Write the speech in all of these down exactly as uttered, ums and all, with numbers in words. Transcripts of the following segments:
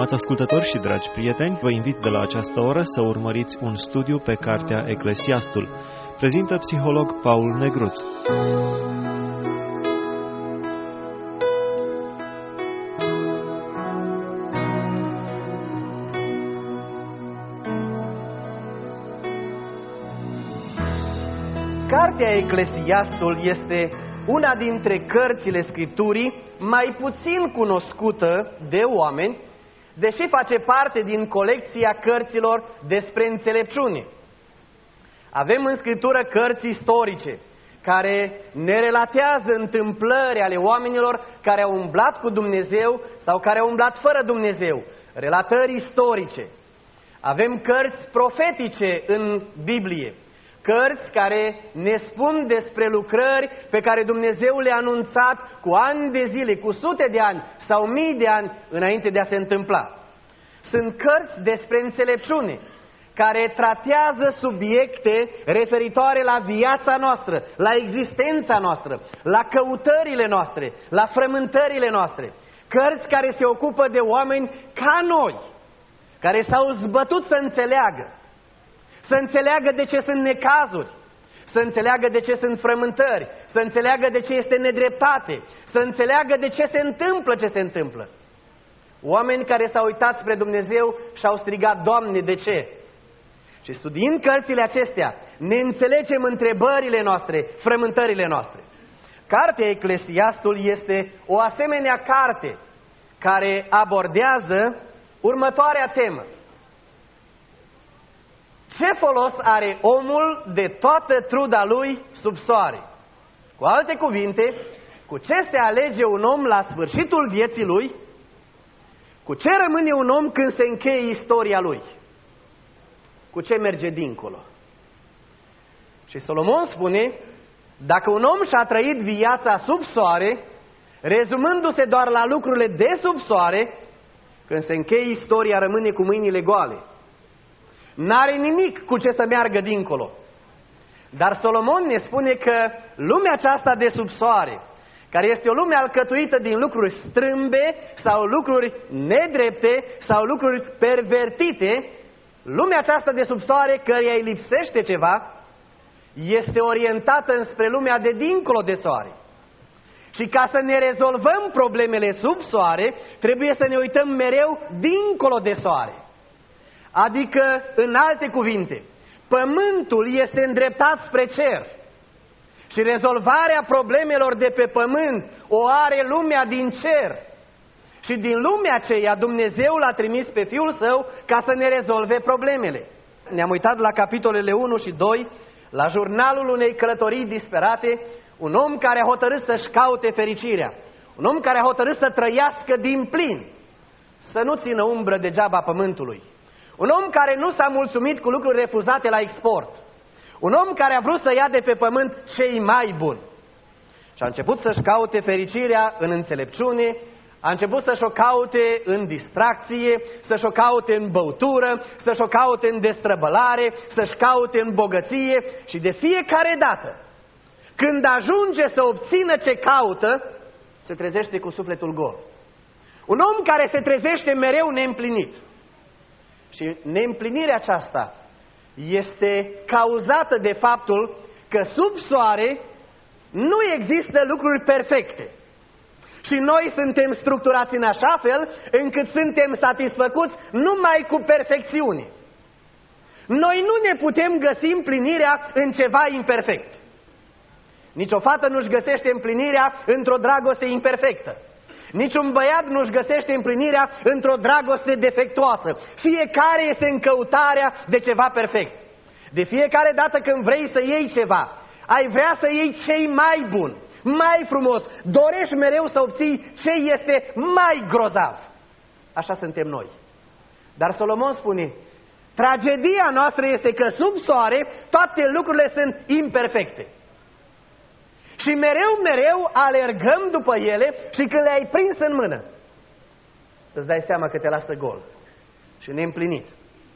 Stimați ascultători și dragi prieteni, vă invit de la această oră să urmăriți un studiu pe cartea Eclesiastul. Prezintă psiholog Paul Negruț. Cartea Eclesiastul este una dintre cărțile Scripturii mai puțin cunoscută de oameni, deși face parte din colecția cărților despre înțelepciune. Avem în Scriptură cărți istorice care ne relatează întâmplări ale oamenilor care au umblat cu Dumnezeu sau care au umblat fără Dumnezeu, relatări istorice. Avem cărți profetice în Biblie, cărți care ne spun despre lucrări pe care Dumnezeu le-a anunțat cu ani de zile, cu sute de ani sau mii de ani înainte de a se întâmpla. Sunt cărți despre înțelepciune, care tratează subiecte referitoare la viața noastră, la existența noastră, la căutările noastre, la frământările noastre. Cărți care se ocupă de oameni ca noi, care s-au zbătut să înțeleagă. Să înțeleagă de ce sunt necazuri, să înțeleagă de ce sunt frământări, să înțeleagă de ce este nedreptate, să înțeleagă de ce se întâmplă ce se întâmplă. Oameni care s-au uitat spre Dumnezeu și au strigat, Doamne, de ce? Și studiind cărțile acestea, ne înțelegem întrebările noastre, frământările noastre. Cartea Eclesiastul este o asemenea carte care abordează următoarea temă. Ce folos are omul de toată truda lui sub soare? Cu alte cuvinte, cu ce se alege un om la sfârșitul vieții lui? Cu ce rămâne un om când se încheie istoria lui? Cu ce merge dincolo? Și Solomon spune, dacă un om și-a trăit viața sub soare, rezumându-se doar la lucrurile de sub soare, când se încheie istoria rămâne cu mâinile goale. N-are nimic cu ce să meargă dincolo. Dar Solomon ne spune că lumea aceasta de sub soare, care este o lume alcătuită din lucruri strâmbe sau lucruri nedrepte sau lucruri pervertite, lumea aceasta de sub soare, căreia îi lipsește ceva, este orientată înspre lumea de dincolo de soare. Și ca să ne rezolvăm problemele sub soare, trebuie să ne uităm mereu dincolo de soare. Adică, în alte cuvinte, pământul este îndreptat spre cer și rezolvarea problemelor de pe pământ o are lumea din cer. Și din lumea aceea Dumnezeu l-a trimis pe Fiul Său ca să ne rezolve problemele. Ne-am uitat la capitolele unu și doi, la jurnalul unei călătorii disperate, un om care a hotărât să-și caute fericirea, un om care a hotărât să trăiască din plin, să nu țină umbră degeaba pământului. Un om care nu s-a mulțumit cu lucruri refuzate la export. Un om care a vrut să ia de pe pământ cei mai buni. Și a început să-și caute fericirea în înțelepciune, a început să-și o caute în distracție, să-și o caute în băutură, să-și o caute în destrăbălare, să-și caute în bogăție. Și de fiecare dată, când ajunge să obțină ce caută, se trezește cu sufletul gol. Un om care se trezește mereu neîmplinit. Și neîmplinirea aceasta este cauzată de faptul că sub soare nu există lucruri perfecte. Și noi suntem structurați în așa fel încât suntem satisfăcuți numai cu perfecțiune. Noi nu ne putem găsi împlinirea în ceva imperfect. Nici o fată nu-și găsește împlinirea într-o dragoste imperfectă. Niciun băiat nu-și găsește împlinirea într-o dragoste defectuoasă. Fiecare este în căutarea de ceva perfect. De fiecare dată când vrei să iei ceva, ai vrea să iei cei mai buni, mai frumos. Dorești mereu să obții ce este mai grozav. Așa suntem noi. Dar Solomon spune, tragedia noastră este că sub soare toate lucrurile sunt imperfecte. Și mereu, mereu alergăm după ele și când le-ai prins în mână, îți dai seama că te lasă gol și neîmplinit.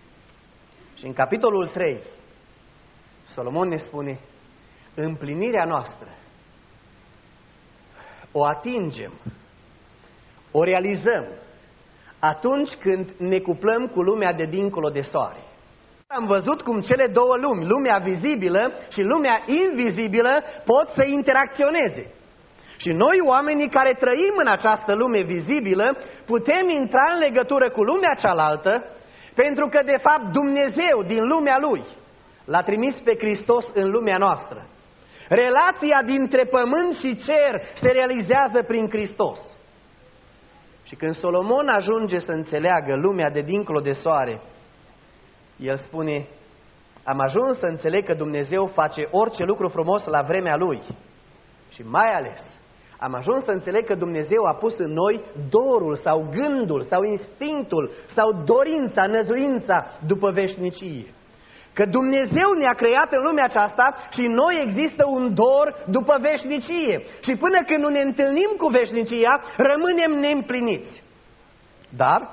Și în capitolul trei, Solomon ne spune, împlinirea noastră o atingem, o realizăm atunci când ne cuplăm cu lumea de dincolo de soare. Am văzut cum cele două lumi, lumea vizibilă și lumea invizibilă, pot să interacționeze. Și noi, oamenii care trăim în această lume vizibilă, putem intra în legătură cu lumea cealaltă, pentru că, de fapt, Dumnezeu din lumea Lui l-a trimis pe Hristos în lumea noastră. Relația dintre pământ și cer se realizează prin Hristos. Și când Solomon ajunge să înțeleagă lumea de dincolo de soare, el spune: am ajuns să înțeleg că Dumnezeu face orice lucru frumos la vremea Lui. Și mai ales, am ajuns să înțeleg că Dumnezeu a pus în noi dorul sau gândul sau instinctul sau dorința, năzuința după veșnicie. Că Dumnezeu ne-a creat în lumea aceasta și în noi există un dor după veșnicie. Și până când nu ne întâlnim cu veșnicia, rămânem neîmpliniți. Dar,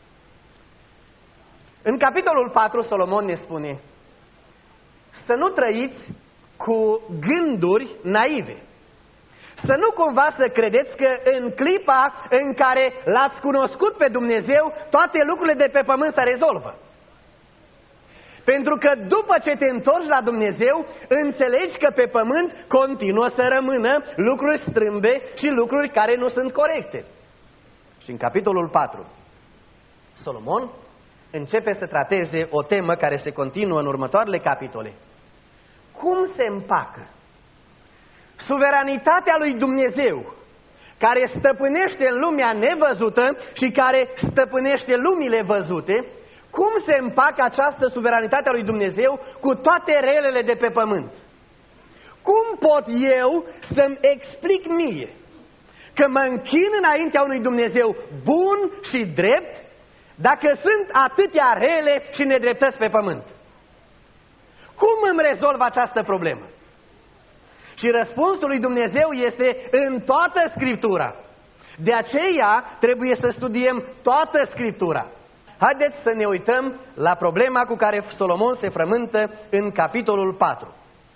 în capitolul patru, Solomon ne spune să nu trăiți cu gânduri naive. Să nu cumva să credeți că în clipa în care l-ați cunoscut pe Dumnezeu, toate lucrurile de pe pământ se rezolvă. Pentru că după ce te întorci la Dumnezeu, înțelegi că pe pământ continuă să rămână lucruri strâmbe și lucruri care nu sunt corecte. Și în capitolul patru, Solomon începe să trateze o temă care se continuă în următoarele capitole. Cum se împacă suveranitatea lui Dumnezeu, care stăpânește în lumea nevăzută și care stăpânește lumile văzute, cum se împacă această suveranitate a lui Dumnezeu cu toate relele de pe pământ? Cum pot eu să-mi explic mie că mă închin înaintea unui Dumnezeu bun și drept dacă sunt atâtea rele și nedreptăți pe pământ? Cum îmi rezolv această problemă? Și răspunsul lui Dumnezeu este în toată Scriptura. De aceea trebuie să studiem toată Scriptura. Haideți să ne uităm la problema cu care Solomon se frământă în capitolul patru.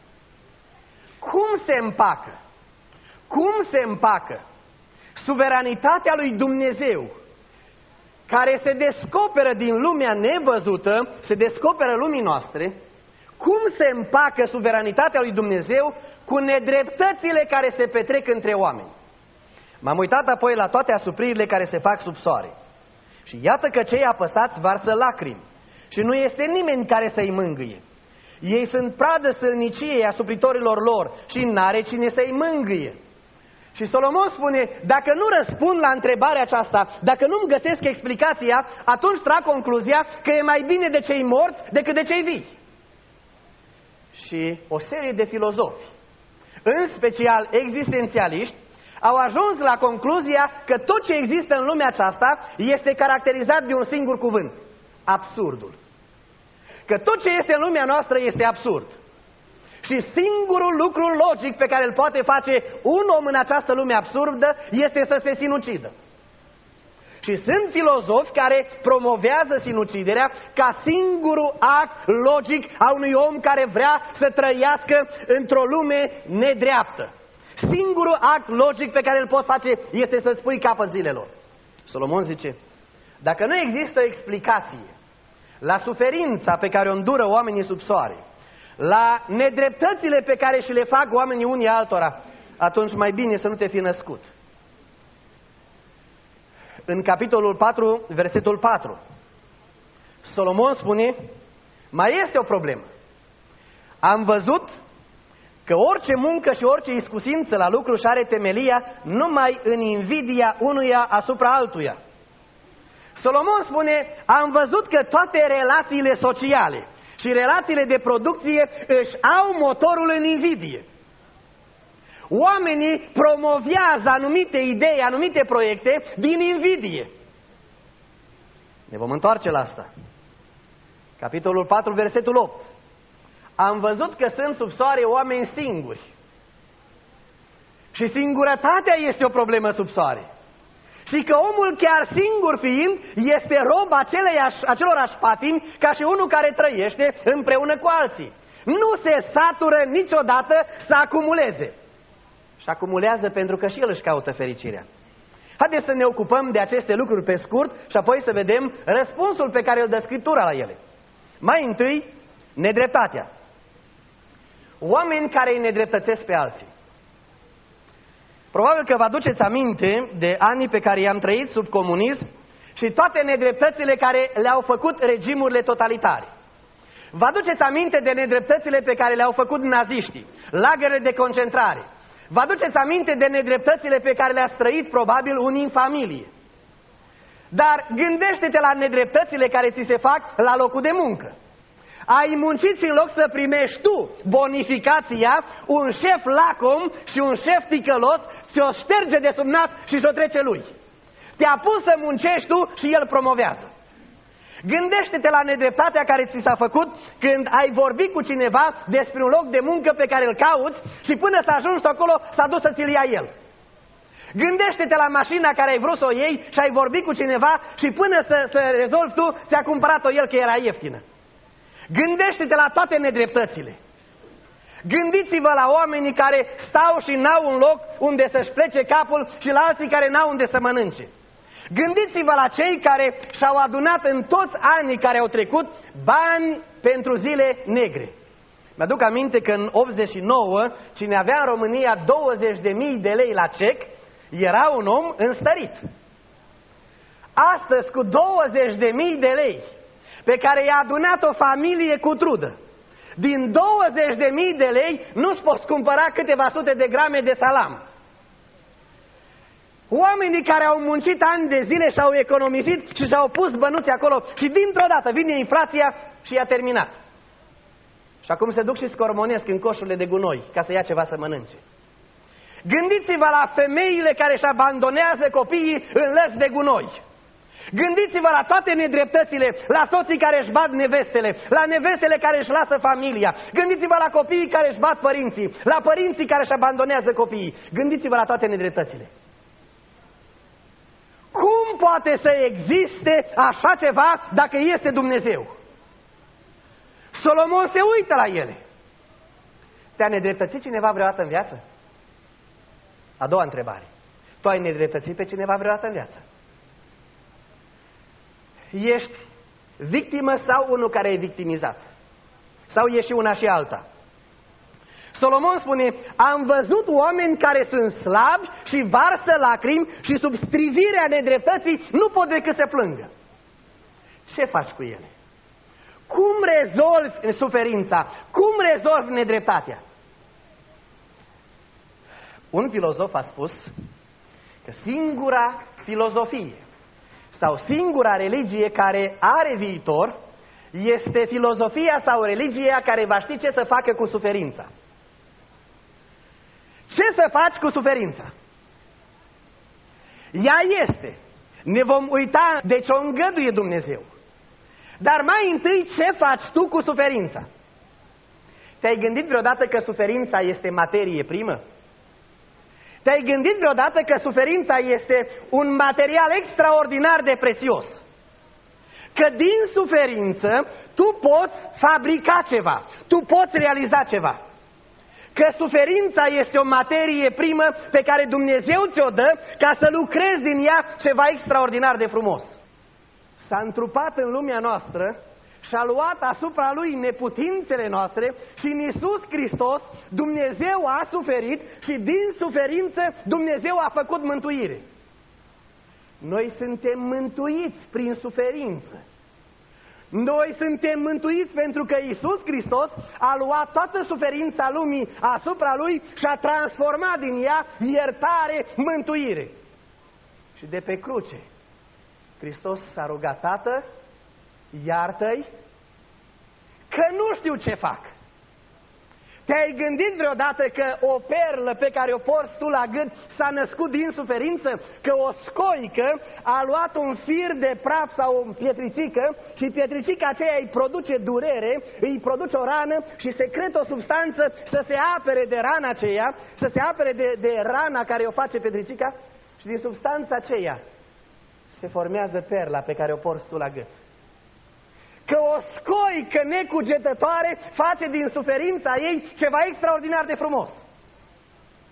Cum se împacă? Cum se împacă suveranitatea lui Dumnezeu, care se descoperă din lumea nevăzută, se descoperă lumii noastre, cum se împacă suveranitatea lui Dumnezeu cu nedreptățile care se petrec între oameni? M-am uitat apoi la toate asupririle care se fac sub soare. Și iată că cei apăsați varsă lacrimi și nu este nimeni care să-i mângâie. Ei sunt pradă sălniciei asupritorilor lor și n-are cine să-i mângâie. Și Solomon spune, dacă nu răspund la întrebarea aceasta, dacă nu-mi găsesc explicația, atunci trag concluzia că e mai bine de cei morți decât de cei vii. Și o serie de filozofi, în special existențialiști, au ajuns la concluzia că tot ce există în lumea aceasta este caracterizat de un singur cuvânt: absurdul. Că tot ce este în lumea noastră este absurd. Și singurul lucru logic pe care îl poate face un om în această lume absurdă este să se sinucidă. Și sunt filozofi care promovează sinuciderea ca singurul act logic a unui om care vrea să trăiască într-o lume nedreaptă. Singurul act logic pe care îl poți face este să-ți pui capăt zilelor. Solomon zice, dacă nu există explicație la suferința pe care o îndură oamenii sub soare, la nedreptățile pe care și le fac oamenii unii altora, atunci mai bine să nu te fi născut. În capitolul patru, versetul patru, Solomon spune, mai este o problemă. Am văzut că orice muncă și orice iscusință la lucru și are temelia numai în invidia unuia asupra altuia. Solomon spune, am văzut că toate relațiile sociale și relațiile de producție își au motorul în invidie. Oamenii promovează anumite idei, anumite proiecte din invidie. Ne vom întoarce la asta. Capitolul patru, versetul opt. Am văzut că sunt sub soare oameni singuri. Și singurătatea este o problemă sub soare. Și că omul chiar singur fiind este rob acelorași patimi ca și unul care trăiește împreună cu alții. Nu se satură niciodată să acumuleze. Și acumulează pentru că și el își caută fericirea. Haideți să ne ocupăm de aceste lucruri pe scurt și apoi să vedem răspunsul pe care îl dă Scriptura la ele. Mai întâi, nedreptatea. Oameni care îi nedreptățesc pe alții. Probabil că vă aduceți aminte de anii pe care i-am trăit sub comunism și toate nedreptățile care le-au făcut regimurile totalitare. Vă aduceți aminte de nedreptățile pe care le-au făcut naziștii, lagările de concentrare. Vă aduceți aminte de nedreptățile pe care le-ați trăit probabil unii în familie. Dar gândește-te la nedreptățile care ți se fac la locul de muncă. Ai muncit și în loc să primești tu bonificația, un șef lacom și un șef ticălos ți-o șterge de sub nas și și-o trece lui. Te-a pus să muncești tu și el promovează. Gândește-te la nedreptatea care ți s-a făcut când ai vorbit cu cineva despre un loc de muncă pe care îl cauți și până să ajungi acolo s-a dus să ți-l ia el. Gândește-te la mașina care ai vrut să o iei și ai vorbit cu cineva și până să, să rezolvi tu, ți-a cumpărat-o el că era ieftină. Gândește-te la toate nedreptățile. Gândiți-vă la oamenii care stau și n-au un loc unde să-și plece capul și la alții care n-au unde să mănânce. Gândiți-vă la cei care și-au adunat în toți anii care au trecut bani pentru zile negre. Mi-aduc aminte că în optzeci și nouă, cine avea în România douăzeci de mii de lei la cec, era un om înstărit. Astăzi, cu douăzeci de mii de lei, pe care i-a adunat o familie cu trudă, din douăzeci de mii de lei nu-ți poți cumpăra câteva sute de grame de salam. Oamenii care au muncit ani de zile și-au economisit și și-au pus bănuți acolo și dintr-o dată vine inflația și i-a terminat. Și acum se duc și scormonesc în coșurile de gunoi ca să ia ceva să mănânce. Gândiți-vă la femeile care își abandonează copiii în lăzi de gunoi. Gândiți-vă la toate nedreptățile, la soții care își bat nevestele, la nevestele care își lasă familia. Gândiți-vă la copiii care își bat părinții, la părinții care își abandonează copiii. Gândiți-vă la toate nedreptățile. Cum poate să existe așa ceva dacă este Dumnezeu? Solomon se uită la ele. Te-a nedreptățit cineva vreodată în viață? A doua întrebare. Tu ai nedreptățit pe cineva vreodată în viață? Ești victimă sau unul care e victimizat? Sau ești și una și alta? Solomon spune, am văzut oameni care sunt slabi și varsă lacrimi și sub strivirea nedreptății nu pot decât să plângă. Ce faci cu ele? Cum rezolvi suferința? Cum rezolvi nedreptatea? Un filozof a spus că singura filozofie sau singura religie care are viitor este filozofia sau religia care va ști ce să facă cu suferința. Ce să faci cu suferința? Ea este. Ne vom uita de ce o îngăduie Dumnezeu. Dar mai întâi, ce faci tu cu suferința? Te-ai gândit vreodată că suferința este materie primă? Te-ai gândit vreodată că suferința este un material extraordinar de prețios? Că din suferință tu poți fabrica ceva, tu poți realiza ceva. Că suferința este o materie primă pe care Dumnezeu ți-o dă ca să lucrezi din ea ceva extraordinar de frumos. S-a întrupat în lumea noastră și a luat asupra Lui neputințele noastre și în Iisus Hristos Dumnezeu a suferit și din suferință Dumnezeu a făcut mântuire. Noi suntem mântuiți prin suferință. Noi suntem mântuiți pentru că Iisus Hristos a luat toată suferința lumii asupra Lui și a transformat din ea iertare, mântuire. Și de pe cruce Hristos s-a rugat, Tată, iartă-i că nu știu ce fac. Te-ai gândit vreodată că o perlă pe care o porți tu la gât s-a născut din suferință? Că o scoică a luat un fir de praf sau o pietricică și pietricica aceea îi produce durere, îi produce o rană și secretă o substanță să se apere de rana aceea, să se apere de, de rana care o face pietricica și din substanța aceea se formează perla pe care o porți tu la gât. Că o scoică necugetătoare face din suferința ei ceva extraordinar de frumos.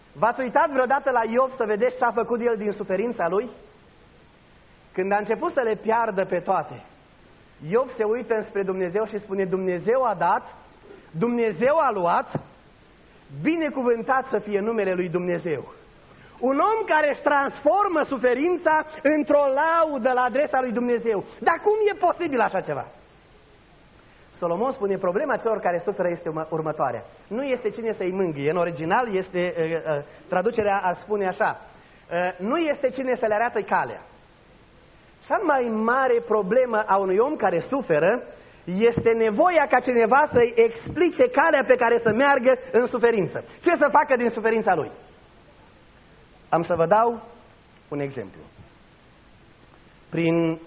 V-ați uitat vreodată la Iov să vedeți ce a făcut el din suferința lui? Când a început să le piardă pe toate, Iov se uită înspre Dumnezeu și spune: Dumnezeu a dat, Dumnezeu a luat, binecuvântat să fie numele lui Dumnezeu. Un om care își transformă suferința într-o laudă la adresa lui Dumnezeu. Dar cum e posibil așa ceva? Solomon spune: problema celor care suferă este următoarea. Nu este cine să-i mângâie. În original este, uh, uh, traducerea ar spune așa: uh, nu este cine să le arate calea. Cea mai mare problemă a unui om care suferă este nevoia ca cineva să-i explice calea pe care să meargă în suferință. Ce să facă din suferința lui? Am să vă dau un exemplu. Prin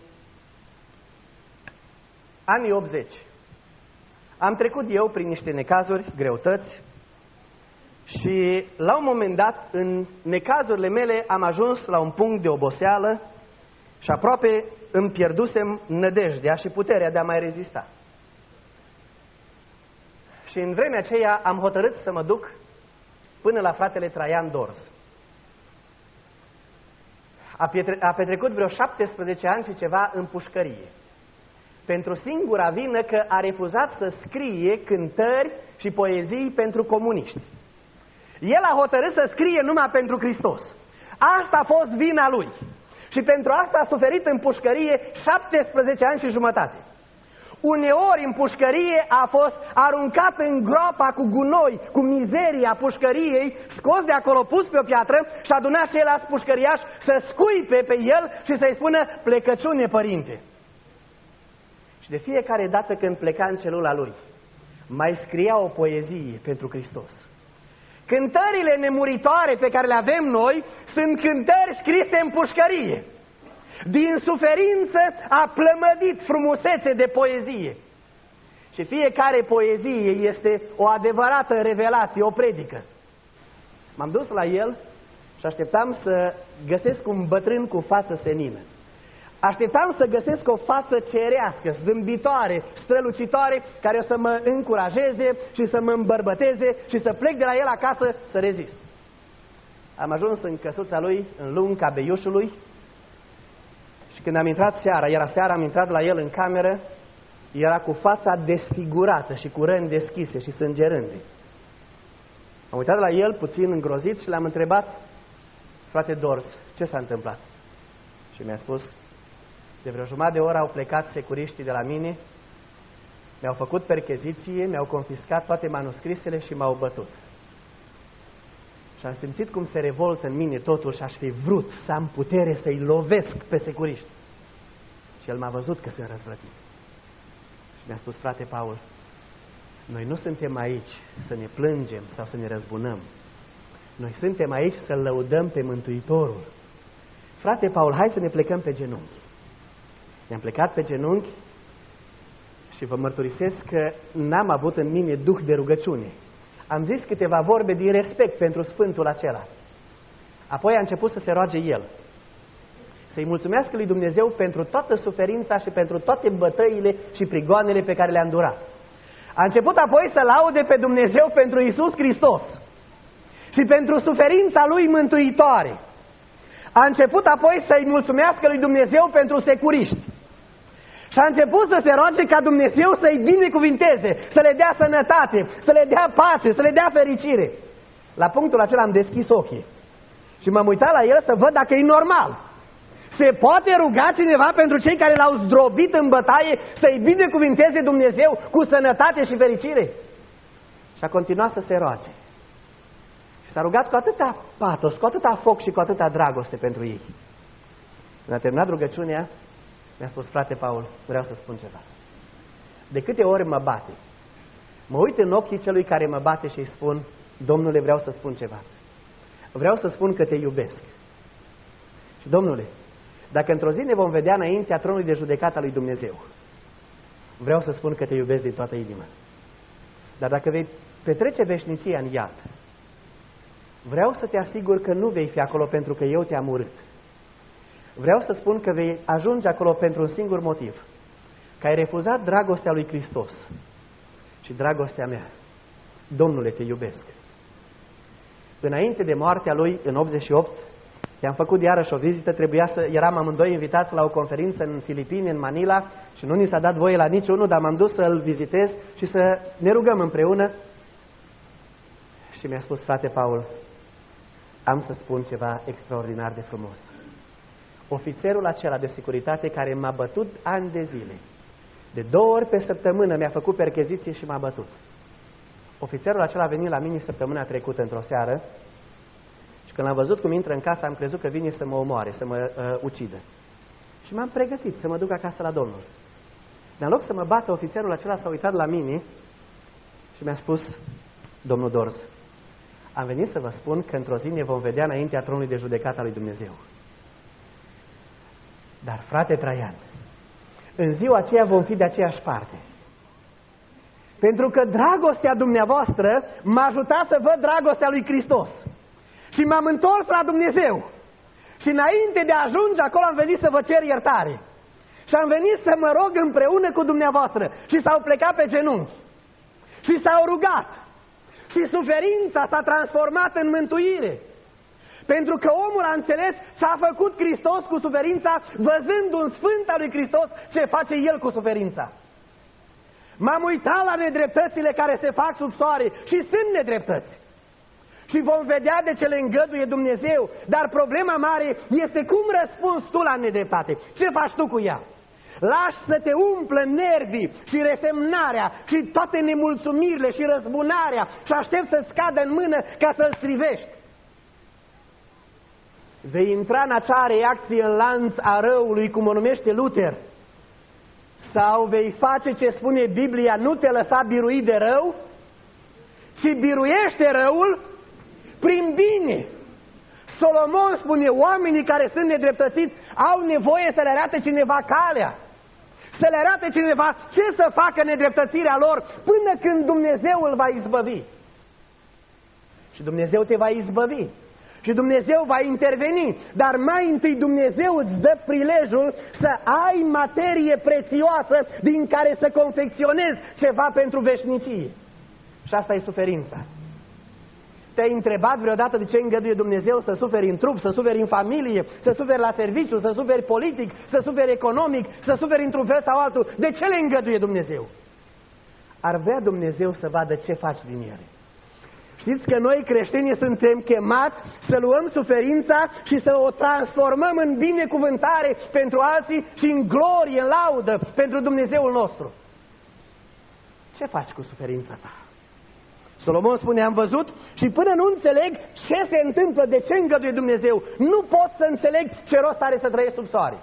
anii optzeci am trecut eu prin niște necazuri, greutăți și la un moment dat în necazurile mele am ajuns la un punct de oboseală și aproape îmi pierdusem nădejdea și puterea de a mai rezista. Și în vremea aceea am hotărât să mă duc până la fratele Traian Dorz. A, pietre- a petrecut vreo șaptesprezece ani și ceva în pușcărie, pentru singura vină că a refuzat să scrie cântări și poezii pentru comuniști. El a hotărât să scrie numai pentru Hristos. Asta a fost vina lui. Și pentru asta a suferit în pușcărie șaptesprezece ani și jumătate. Uneori în pușcărie a fost aruncat în groapa cu gunoi, cu mizeria pușcăriei, scos de acolo, pus pe o piatră și adunat ceilalți pușcăriași să scuipe pe el și să-i spună: plecăciune, părinte. Și de fiecare dată când pleca în celula lui, mai scria o poezie pentru Hristos. Cântările nemuritoare pe care le avem noi sunt cântări scrise în pușcărie. Din suferință a plămădit frumusețe de poezie. Și fiecare poezie este o adevărată revelație, o predică. M-am dus la el și așteptam să găsesc un bătrân cu față senină. Așteptam să găsesc o față cerească, zâmbitoare, strălucitoare, care o să mă încurajeze și să mă îmbărbăteze și să plec de la el acasă să rezist. Am ajuns în căsuța lui, în lunga beiușului, și când am intrat seara, era seara, am intrat la el în cameră, era cu fața desfigurată și cu răni deschise și sângerânde. Am uitat la el puțin îngrozit și l-am întrebat: frate Dorz, ce s-a întâmplat? Și mi-a spus: de vreo jumătate de oră au plecat securiștii de la mine, mi-au făcut percheziție, mi-au confiscat toate manuscrisele și m-au bătut. Și am simțit cum se revoltă în mine totul și aș fi vrut să am putere să-i lovesc pe securiști. Și el m-a văzut că sunt răzvrătit. Și mi-a spus: frate Paul, noi nu suntem aici să ne plângem sau să ne răzbunăm. Noi suntem aici să-L lăudăm pe Mântuitorul. Frate Paul, hai să ne plecăm pe genunchi. Ne-am plecat pe genunchi și vă mărturisesc că n-am avut în mine duh de rugăciune. Am zis câteva vorbe din respect pentru Sfântul acela. Apoi a început să se roage el, să-i mulțumească lui Dumnezeu pentru toată suferința și pentru toate bătăile și prigoanele pe care le-a îndurat. A început apoi să laude pe Dumnezeu pentru Iisus Hristos și pentru suferința Lui mântuitoare. A început apoi să-i mulțumească lui Dumnezeu pentru securiști. Și a început să se roage ca Dumnezeu să-i binecuvinteze, să le dea sănătate, să le dea pace, să le dea fericire. La punctul acela am deschis ochii și m-am uitat la el să văd dacă e normal. Se poate ruga cineva pentru cei care l-au zdrobit în bătaie să-i binecuvinteze Dumnezeu cu sănătate și fericire? Și a continuat să se roage. Și s-a rugat cu atâta patos, cu atâta foc și cu atâta dragoste pentru ei. Când a terminat rugăciunea, mi-a spus: frate Paul, vreau să spun ceva. De câte ori mă bate, mă uit în ochii celui care mă bate și îi spun: Domnule, vreau să spun ceva. Vreau să spun că te iubesc. Și Domnule, dacă într-o zi ne vom vedea înaintea tronului de judecată a lui Dumnezeu, vreau să spun că te iubesc din toată inima. Dar dacă vei petrece veșnicia în iad, vreau să te asigur că nu vei fi acolo pentru că eu te-am urât. Vreau să spun că vei ajunge acolo pentru un singur motiv: că ai refuzat dragostea lui Hristos și dragostea mea. Domnule, te iubesc. Înainte de moartea lui, în optzeci și opt, i-am făcut iarăși o vizită, trebuia să, eram amândoi invitați la o conferință în Filipini, în Manila, și nu ni s-a dat voie la niciunul, dar m-am dus să-l vizitez și să ne rugăm împreună. Și mi-a spus: frate Paul, am să spun ceva extraordinar de frumos. Ofițerul acela de securitate care m-a bătut ani de zile, de două ori pe săptămână mi-a făcut percheziție și m-a bătut. Ofițerul acela a venit la mine săptămâna trecută într-o seară și când l-am văzut cum intră în casă, am crezut că vine să mă omoare, să mă uh, ucidă. Și m-am pregătit să mă duc acasă la Domnul. Dar în loc să mă bată, ofițerul acela s-a uitat la mine și mi-a spus: domnul Dorz, am venit să vă spun că într-o zi ne vom vedea înaintea tronului de judecată al lui Dumnezeu. Dar, frate Traian, în ziua aceea vom fi de aceeași parte. Pentru că dragostea dumneavoastră m-a ajutat să văd dragostea lui Hristos. Și m-am întors la Dumnezeu. Și înainte de a ajunge acolo am venit să vă cer iertare. Și am venit să mă rog împreună cu dumneavoastră. Și s-au plecat pe genunchi. Și s-au rugat. Și suferința s-a transformat în mântuire. Pentru că omul a înțeles ce a făcut Hristos cu suferința, văzând un sfânt al lui Hristos ce face El cu suferința. M-am uitat la nedreptățile care se fac sub soare și sunt nedreptăți. Și vom vedea de ce le îngăduie Dumnezeu. Dar problema mare este cum răspunzi tu la nedreptate. Ce faci tu cu ea? Lași să te umplă nervii și resemnarea și toate nemulțumirile și răzbunarea și aștept să-ți scadă în mână ca să-l strivești. Vei intra în acea reacție în lanț a răului, cum o numește Luther, sau vei face ce spune Biblia: nu te lăsa biruit de rău, ci biruiește răul prin bine. Solomon spune: oamenii care sunt nedreptățiți au nevoie să le arate cineva calea, să le arate cineva ce să facă nedreptățirea lor, până când Dumnezeu îl va izbăvi. Și Dumnezeu te va izbăvi. Și Dumnezeu va interveni, dar mai întâi Dumnezeu îți dă prilejul să ai materie prețioasă din care să confecționezi ceva pentru veșnicie. Și asta e suferința. Te-ai întrebat vreodată de ce îngăduie Dumnezeu să suferi în trup, să suferi în familie, să suferi la serviciu, să suferi politic, să suferi economic, să suferi într-un fel sau altul? De ce le îngăduie Dumnezeu? Ar vrea Dumnezeu să vadă ce faci din ele. Știți că noi creștinii suntem chemați să luăm suferința și să o transformăm în binecuvântare pentru alții și în glorie, în laudă pentru Dumnezeul nostru. Ce faci cu suferința ta? Solomon spune: am văzut și până nu înțeleg ce se întâmplă, de ce îngăduie Dumnezeu, nu pot să înțeleg ce rost are să trăiesc sub soare.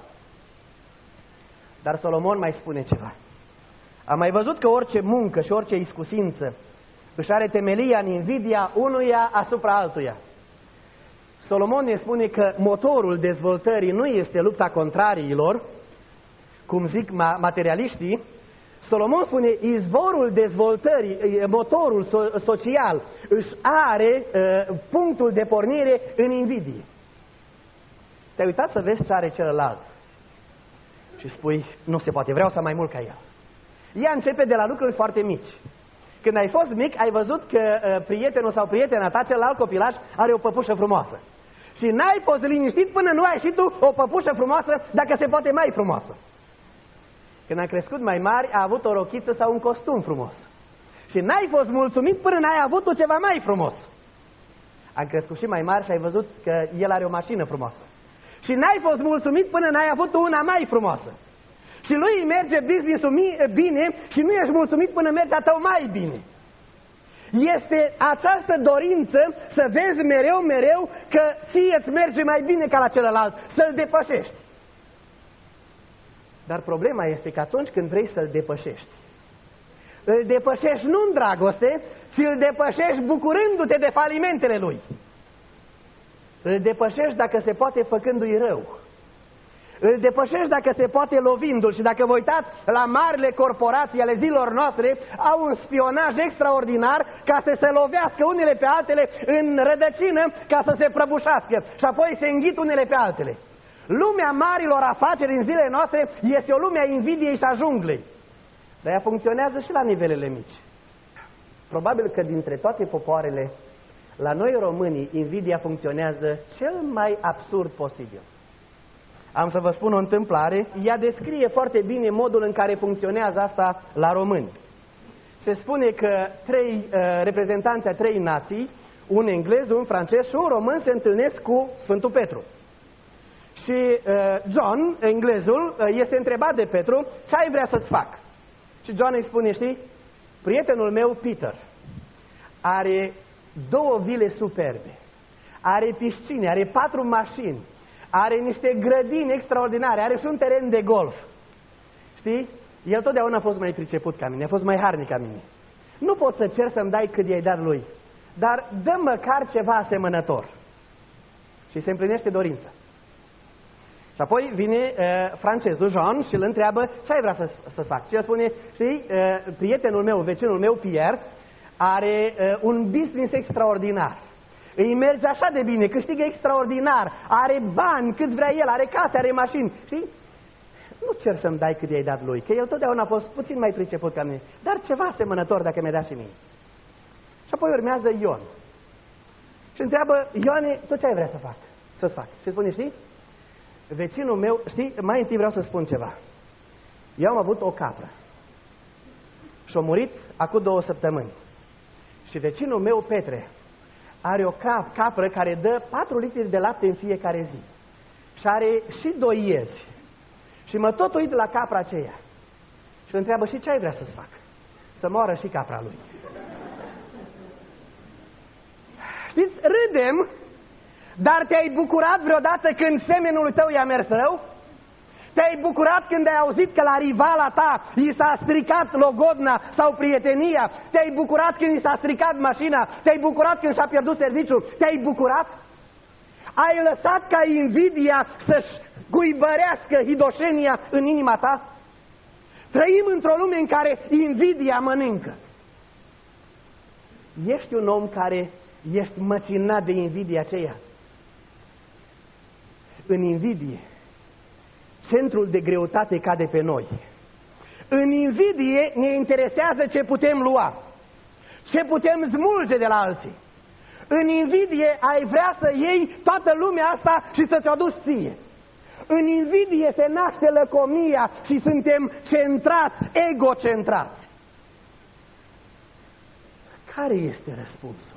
Dar Solomon mai spune ceva. Am mai văzut că orice muncă și orice iscusință își are temelia în invidia unuia asupra altuia. Solomon ne spune că motorul dezvoltării nu este lupta contrariilor, cum zic materialiștii. Solomon spune: izvorul dezvoltării, motorul so- social își are uh, punctul de pornire în invidie. Te-ai uitat să vezi ce are celălalt și spui: nu se poate, vreau să am mai mult ca el. Ea începe de la lucruri foarte mici. Când ai fost mic, ai văzut că uh, prietenul sau prietena ta, celălalt copilaș, are o păpușă frumoasă. Și n-ai fost liniștit până nu ai și tu o păpușă frumoasă, dacă se poate mai frumoasă. Când am crescut mai mari, a avut o rochiță sau un costum frumos. Și n-ai fost mulțumit până n-ai avut tu ceva mai frumos. Am crescut și mai mari și ai văzut că el are o mașină frumoasă. Și n-ai fost mulțumit până n-ai avut una mai frumoasă. Și lui merge business-ul bine și nu ești mulțumit până merge a tău mai bine. Este această dorință să vezi mereu, mereu că ție îți merge mai bine ca la celălalt, să-l depășești. Dar problema este că atunci când vrei să-l depășești, îl depășești nu în dragoste, ci îl depășești bucurându-te de falimentele lui. Îl depășești dacă se poate făcându-i rău. Îl depășești dacă se poate lovindu-l. Și dacă vă uitați la marile corporații ale zilor noastre, au un spionaj extraordinar ca să se lovească unele pe altele în rădăcină, ca să se prăbușească și apoi se înghit unele pe altele. Lumea marilor afaceri în zilele noastre este o lume a invidiei și a junglei. Dar ea funcționează și la nivelele mici. Probabil că dintre toate popoarele, La noi românii, invidia funcționează cel mai absurd posibil. Am să vă spun o întâmplare, ea descrie foarte bine modul în care funcționează asta la români. Se spune că trei uh, reprezentanți a trei nații, un englez, un francez și un român, se întâlnesc cu Sfântul Petru. Și uh, John, englezul, uh, este întrebat de Petru, ce ai vrea să-ți fac? Și John îi spune, știi, prietenul meu, Peter, are două vile superbe, are piscine, are patru mașini, are niște grădini extraordinare, are și un teren de golf. Știi? El totdeauna a fost mai priceput ca mine, a fost mai harnic ca mine. Nu pot să cer să-mi dai cât i-ai dat lui, dar dă măcar ceva asemănător. Și se împlinește dorința. Și apoi vine uh, francezul Jean și îl întreabă, ce ai vrea să, să fac? Și el spune, știi, uh, prietenul meu, vecinul meu, Pierre, are uh, un business extraordinar. Îi merge așa de bine, câștigă extraordinar, are bani cât vrea el, are case, are mașini, știi? Nu cer să-mi dai cât i-ai dat lui, că el totdeauna a fost puțin mai priceput ca mine, dar ceva asemănător dacă mi-a dat și mie. Și apoi urmează Ion. Și întreabă, Ioane, tu ce ai vrea să fac? Să-ți fac? Și spune, știi? Vecinul meu, știi, mai întâi vreau să spun ceva. Eu am avut o capră. Și a murit acum două săptămâni. Și vecinul meu, Petre, are o cap, capră care dă patru litri de lapte în fiecare zi. Și are și doi iezi. Și mă tot uit la capra aceea. Și îl întreabă, și ce ai vrea să-ți fac? Să moară și capra lui. Știți, râdem, dar te-ai bucurat vreodată când semenul tău i-a mers rău? Te-ai bucurat când ai auzit că la rivala ta i s-a stricat logodna sau prietenia? Te-ai bucurat când i s-a stricat mașina? Te-ai bucurat când și-a pierdut serviciul? Te-ai bucurat? Ai lăsat ca invidia să-și guibărească hidoșenia în inima ta? Trăim într-o lume în care invidia mănâncă. Ești un om care ești măcinat de invidia aceea? În invidie, centrul de greutate cade pe noi. În invidie ne interesează ce putem lua, ce putem smulge de la alții. În invidie ai vrea să iei toată lumea asta și să ți-o aduci ție. În invidie se naște lăcomia și suntem centrați, egocentrați. Care este răspunsul?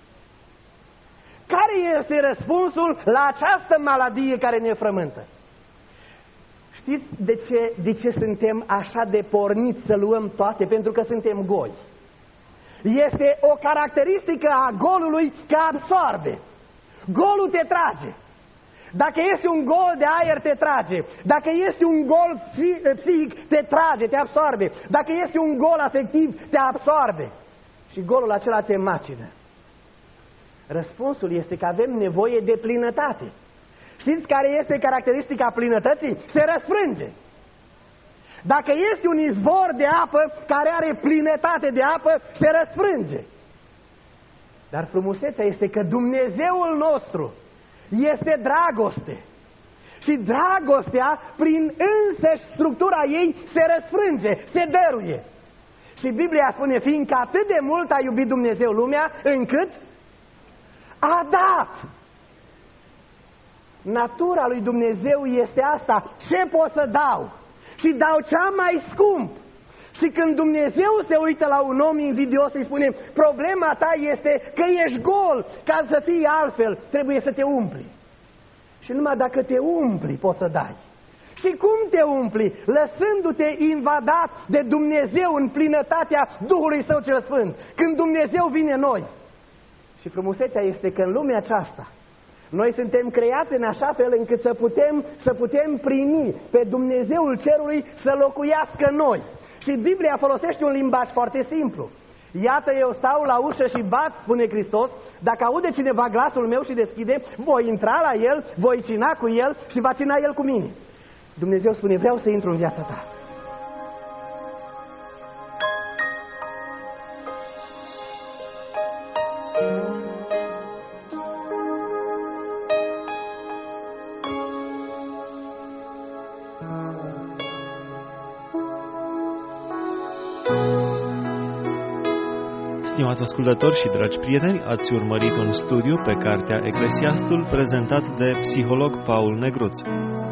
Care este răspunsul la această maladie care ne frământă? Știți de ce, de ce suntem așa de porniți să luăm toate? Pentru că suntem goi. Este o caracteristică a golului că absorbe. Golul te trage. Dacă este un gol de aer, te trage. Dacă este un gol psihic, te trage, te absorbe. Dacă este un gol afectiv, te absorbe. Și golul acela te macină. Răspunsul este că avem nevoie de plinătate. Știți care este caracteristica plinătății? Se răsfrânge. Dacă este un izvor de apă care are plinătate de apă, se răsfrânge. Dar frumusețea este că Dumnezeul nostru este dragoste. Și dragostea, prin însăși structura ei, se răsfrânge, se dăruie. Și Biblia spune, fiindcă atât de mult a iubit Dumnezeu lumea, încât a dat. Natura lui Dumnezeu este asta. Ce pot să dau? Și dau cea mai scump. Și când Dumnezeu se uită la un om invidios, îi spune, problema ta este că ești gol. Ca să fii altfel, trebuie să te umpli. Și numai dacă te umpli, poți să dai. Și cum te umpli? Lăsându-te invadat de Dumnezeu în plinătatea Duhului Său cel Sfânt. Când Dumnezeu vine în noi. Și frumusețea este că în lumea aceasta noi suntem creați în așa fel încât să putem, să putem primi pe Dumnezeul Cerului să locuiască noi. Și Biblia folosește un limbaj foarte simplu. Iată, eu stau la ușă și bat, spune Hristos, dacă aude cineva glasul meu și deschide, voi intra la el, voi cina cu el și va cina el cu mine. Dumnezeu spune, vreau să intru în viața ta. Stimați ascultători și dragi prieteni, ați urmărit un studiu pe cartea Eclesiastul prezentat de psiholog Paul Negruț.